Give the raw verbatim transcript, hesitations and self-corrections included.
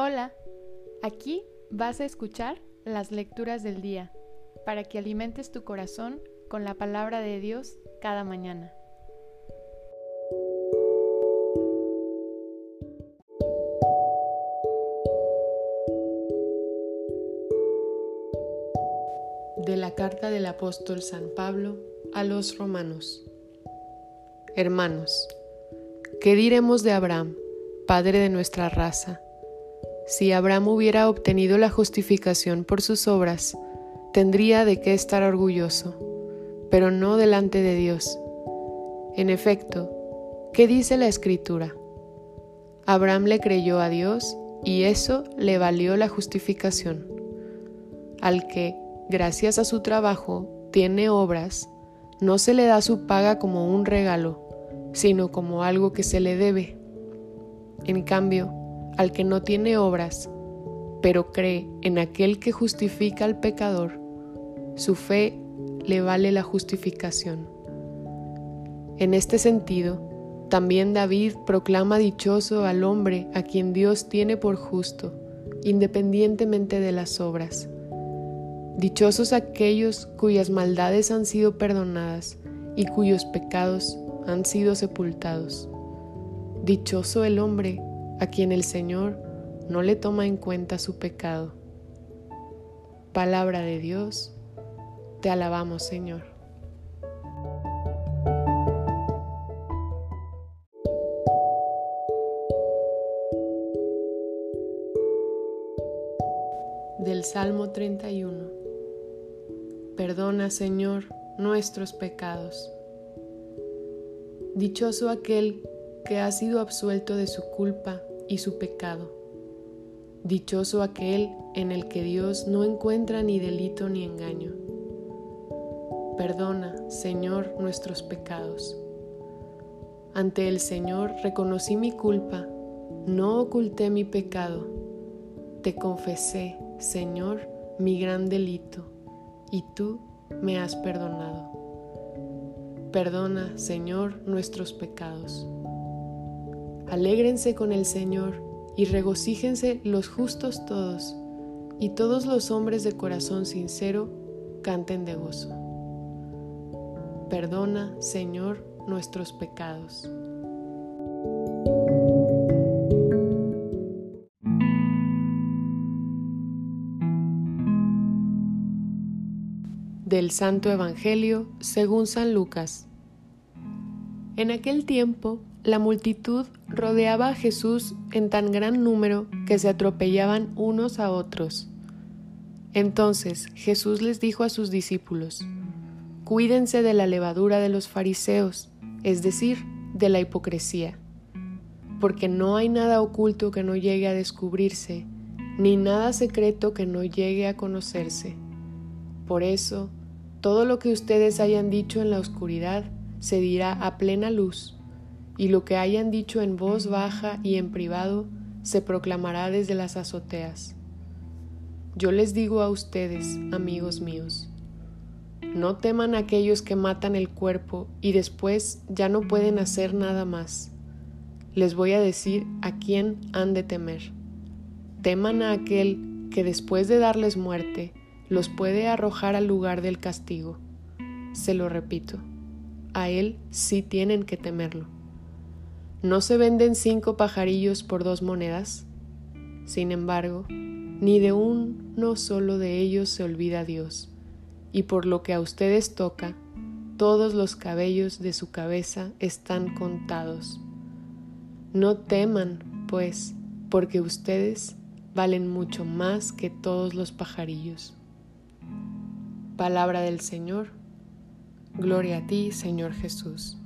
Hola, aquí vas a escuchar las lecturas del día para que alimentes tu corazón con la palabra de Dios cada mañana. De la carta del apóstol San Pablo a los romanos. Hermanos, ¿qué diremos de Abraham, padre de nuestra raza? Si Abraham hubiera obtenido la justificación por sus obras, tendría de qué estar orgulloso, pero no delante de Dios. En efecto, ¿qué dice la Escritura? Abraham le creyó a Dios y eso le valió la justificación. Al que, gracias a su trabajo, tiene obras, no se le da su paga como un regalo, sino como algo que se le debe. En cambio, al que no tiene obras, pero cree en aquel que justifica al pecador, su fe le vale la justificación. En este sentido, también David proclama dichoso al hombre a quien Dios tiene por justo, independientemente de las obras. Dichosos aquellos cuyas maldades han sido perdonadas y cuyos pecados han sido sepultados. Dichoso el hombre a quien el Señor no le toma en cuenta su pecado. Palabra de Dios, te alabamos, Señor. Del Salmo treinta y uno. Perdona, Señor, nuestros pecados. Dichoso aquel que ha sido absuelto de su culpa y su pecado. Dichoso aquel en el que Dios no encuentra ni delito ni engaño. Perdona, Señor, nuestros pecados. Ante el Señor reconocí mi culpa, no oculté mi pecado. Te confesé, Señor, mi gran delito, y tú me has perdonado. Perdona, Señor, nuestros pecados. Alégrense con el Señor y regocíjense los justos todos, y todos los hombres de corazón sincero canten de gozo. Perdona, Señor, nuestros pecados. Del Santo Evangelio según San Lucas. En aquel tiempo, la multitud rodeaba a Jesús en tan gran número que se atropellaban unos a otros. Entonces Jesús les dijo a sus discípulos: Cuídense de la levadura de los fariseos, es decir, de la hipocresía, porque no hay nada oculto que no llegue a descubrirse, ni nada secreto que no llegue a conocerse. Por eso, todo lo que ustedes hayan dicho en la oscuridad se dirá a plena luz, y lo que hayan dicho en voz baja y en privado se proclamará desde las azoteas. Yo les digo a ustedes, amigos míos, no teman a aquellos que matan el cuerpo y después ya no pueden hacer nada más. Les voy a decir a quién han de temer. Teman a aquel que después de darles muerte, los puede arrojar al lugar del castigo. Se lo repito, a él sí tienen que temerlo. ¿No se venden cinco pajarillos por dos monedas? Sin embargo, ni de uno solo de ellos se olvida Dios, y por lo que a ustedes toca, todos los cabellos de su cabeza están contados. No teman, pues, porque ustedes valen mucho más que todos los pajarillos. Palabra del Señor. Gloria a ti, Señor Jesús.